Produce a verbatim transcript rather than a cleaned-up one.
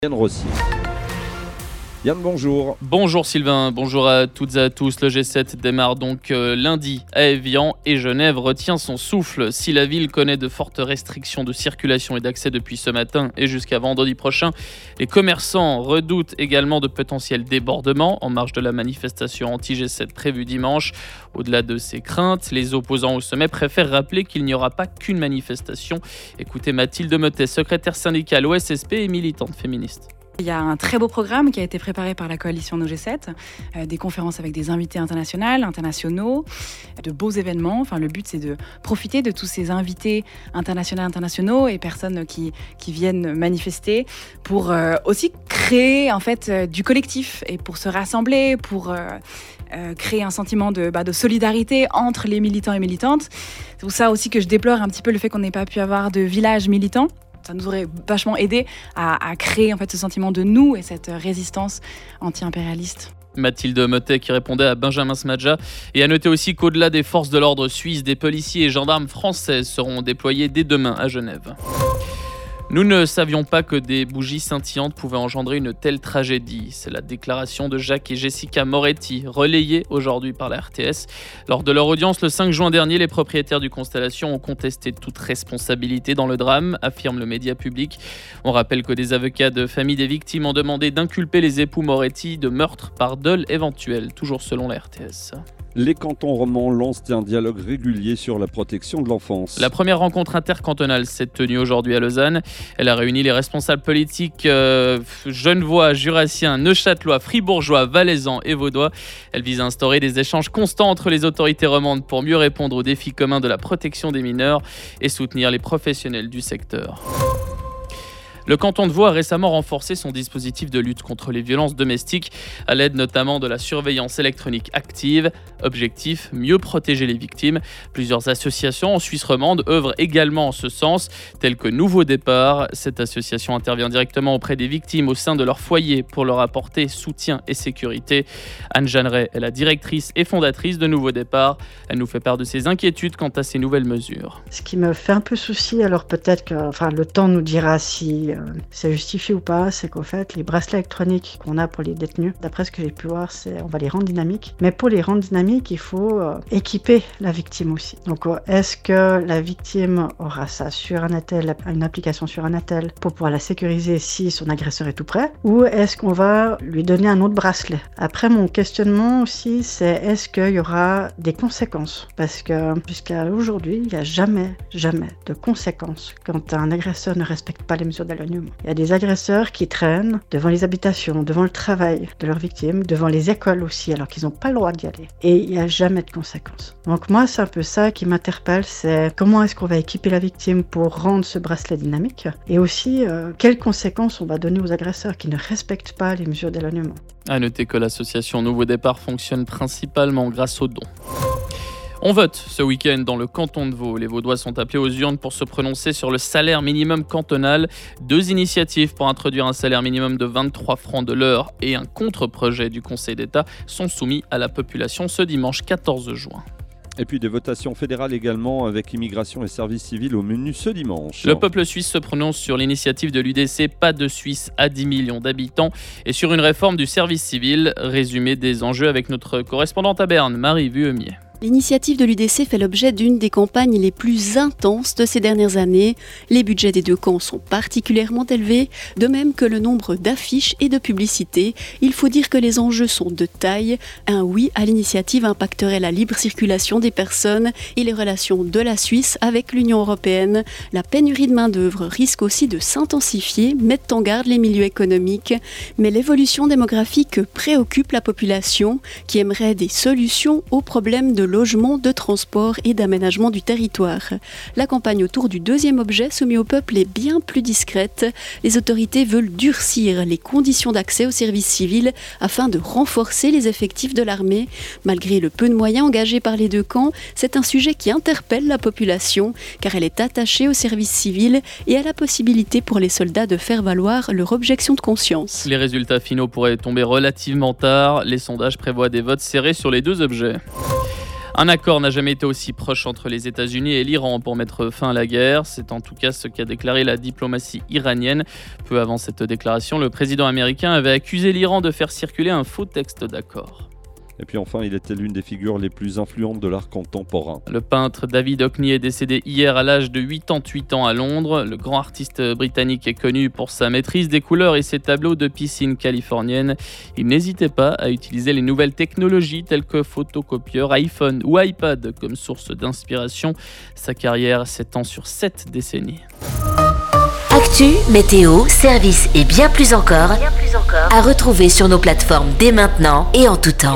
Yann Rossi. Yann, bonjour. Bonjour Sylvain, bonjour à toutes et à tous. Le G sept démarre donc euh, lundi à Évian et Genève retient son souffle. Si la ville connaît de fortes restrictions de circulation et d'accès depuis ce matin et jusqu'à vendredi prochain, les commerçants redoutent également de potentiels débordements en marge de la manifestation anti-G sept prévue dimanche. Au-delà de ces craintes, les opposants au sommet préfèrent rappeler qu'il n'y aura pas qu'une manifestation. Écoutez Mathilde Mottet, secrétaire syndicale au S S P et militante féministe. Il y a un très beau programme qui a été préparé par la coalition No G sept, euh, des conférences avec des invités internationaux, internationaux, de beaux événements. Enfin, le but, c'est de profiter de tous ces invités internationaux, internationaux et personnes qui, qui viennent manifester pour euh, aussi créer en fait euh, du collectif et pour se rassembler, pour euh, euh, créer un sentiment de, bah, de solidarité entre les militants et militantes. C'est pour ça aussi que je déplore un petit peu le fait qu'on n'ait pas pu avoir de village militant. Ça nous aurait vachement aidé à, à créer en fait ce sentiment de nous et cette résistance anti-impérialiste. Mathilde Mottet qui répondait à Benjamin Smadja. Et à noter aussi qu'au-delà des forces de l'ordre suisses, des policiers et gendarmes françaises seront déployés dès demain à Genève. Nous ne savions pas que des bougies scintillantes pouvaient engendrer une telle tragédie. C'est la déclaration de Jacques et Jessica Moretti, relayée aujourd'hui par la R T S. Lors de leur audience le cinq juin dernier, les propriétaires du Constellation ont contesté toute responsabilité dans le drame, affirme le média public. On rappelle que des avocats de famille des victimes ont demandé d'inculper les époux Moretti de meurtre par dol éventuel, toujours selon la R T S. Les cantons romans lancent un dialogue régulier sur la protection de l'enfance. La première rencontre intercantonale s'est tenue aujourd'hui à Lausanne. Elle a réuni les responsables politiques euh, genevois, jurassiens, neuchâtelois, fribourgeois, valaisans et vaudois. Elle vise à instaurer des échanges constants entre les autorités romandes pour mieux répondre aux défis communs de la protection des mineurs et soutenir les professionnels du secteur. Le canton de Vaud a récemment renforcé son dispositif de lutte contre les violences domestiques, à l'aide notamment de la surveillance électronique active. Objectif, mieux protéger les victimes. Plusieurs associations en Suisse romande œuvrent également en ce sens, telles que Nouveau Départ. Cette association intervient directement auprès des victimes au sein de leur foyer pour leur apporter soutien et sécurité. Anne Jeanneret est la directrice et fondatrice de Nouveau Départ. Elle nous fait part de ses inquiétudes quant à ces nouvelles mesures. Ce qui me fait un peu souci, alors peut-être que enfin, le temps nous dira si c'est justifié ou pas, c'est qu'en fait les bracelets électroniques qu'on a pour les détenus, d'après ce que j'ai pu voir, c'est on va les rendre dynamiques, mais pour les rendre dynamiques il faut euh, équiper la victime aussi. Donc euh, est-ce que la victime aura ça sur un attel, une application sur un attel pour pouvoir la sécuriser si son agresseur est tout près, ou est-ce qu'on va lui donner un autre bracelet? Après, mon questionnement aussi, c'est est-ce qu'il y aura des conséquences, parce que jusqu'à aujourd'hui il n'y a jamais jamais de conséquences quand un agresseur ne respecte pas les mesures d'éloignement. Il y a des agresseurs qui traînent devant les habitations, devant le travail de leurs victimes, devant les écoles aussi, alors qu'ils n'ont pas le droit d'y aller. Et il n'y a jamais de conséquences. Donc moi, c'est un peu ça qui m'interpelle, c'est comment est-ce qu'on va équiper la victime pour rendre ce bracelet dynamique, et aussi euh, quelles conséquences on va donner aux agresseurs qui ne respectent pas les mesures d'éloignement. À noter que l'association Nouveau Départ fonctionne principalement grâce aux dons. On vote ce week-end dans le canton de Vaud. Les Vaudois sont appelés aux urnes pour se prononcer sur le salaire minimum cantonal. Deux initiatives pour introduire un salaire minimum de vingt-trois francs de l'heure et un contre-projet du Conseil d'État sont soumis à la population ce dimanche quatorze juin. Et puis des votations fédérales également avec immigration et services civils au menu ce dimanche. Le peuple suisse se prononce sur l'initiative de l'U D C Pas de Suisse à dix millions d'habitants et sur une réforme du service civil. Résumé des enjeux avec notre correspondante à Berne, Marie Vuemier. L'initiative de l'U D C fait l'objet d'une des campagnes les plus intenses de ces dernières années. Les budgets des deux camps sont particulièrement élevés, de même que le nombre d'affiches et de publicités. Il faut dire que les enjeux sont de taille. Un oui à l'initiative impacterait la libre circulation des personnes et les relations de la Suisse avec l'Union européenne. La pénurie de main-d'œuvre risque aussi de s'intensifier, mettent en garde les milieux économiques. Mais l'évolution démographique préoccupe la population qui aimerait des solutions aux problèmes de logement, de transport et d'aménagement du territoire. La campagne autour du deuxième objet soumis au peuple est bien plus discrète. Les autorités veulent durcir les conditions d'accès au service civil afin de renforcer les effectifs de l'armée. Malgré le peu de moyens engagés par les deux camps, c'est un sujet qui interpelle la population car elle est attachée au service civil et à la possibilité pour les soldats de faire valoir leur objection de conscience. Les résultats finaux pourraient tomber relativement tard. Les sondages prévoient des votes serrés sur les deux objets. Un accord n'a jamais été aussi proche entre les États-Unis et l'Iran pour mettre fin à la guerre. C'est en tout cas ce qu'a déclaré la diplomatie iranienne. Peu avant cette déclaration, le président américain avait accusé l'Iran de faire circuler un faux texte d'accord. Et puis enfin, il était l'une des figures les plus influentes de l'art contemporain. Le peintre David Hockney est décédé hier à l'âge de quatre-vingt-huit ans à Londres. Le grand artiste britannique est connu pour sa maîtrise des couleurs et ses tableaux de piscine californienne. Il n'hésitait pas à utiliser les nouvelles technologies telles que photocopieurs, iPhone ou iPad comme source d'inspiration. Sa carrière s'étend sur sept décennies. Actu, météo, services et bien plus encore, bien plus encore à retrouver sur nos plateformes dès maintenant et en tout temps.